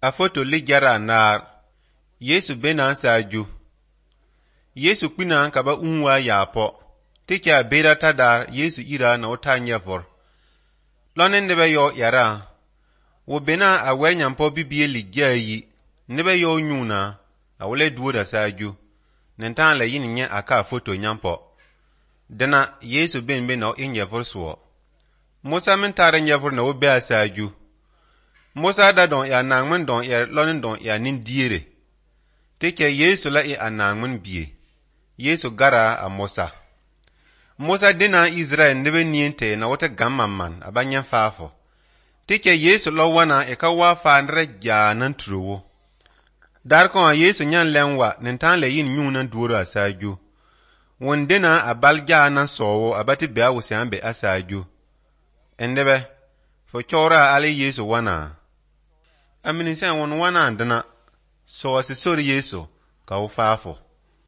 A foto ligyara nar. Yesu bena saju. Yesu kwina kaba unwa yapo. Tiki a bera tada Yesu ira na utanya for. Lonen nebe yo yara. Wo bena a wenyampo bibie ligya yi. Nebe yo nyuna. A wole duoda saju. Nentan la yin nye aka foto nyampo. Dana Yesu ben na inye for suwo. Musa min tare nye for na wo be saju. Musa da don ya nangmen don ya lonen don ya nin diere. Tike Yesu la a nangmen bie. Yesu gara a Musa. Musa dina Israel nebe niente na wata gamman a banyan fafo. Tike Yesu lo wana ka wa fa ndre ja nan truwo. Dar kon Yesu nyan lenwa nentan le yin nyun nan duoro asaju. Won dina a balja nan sowo abati be awusi ambe asaju. Endebe fo chora ale Yesu wana. Amini sen won wana dina so asisori Yesu ka ufafo.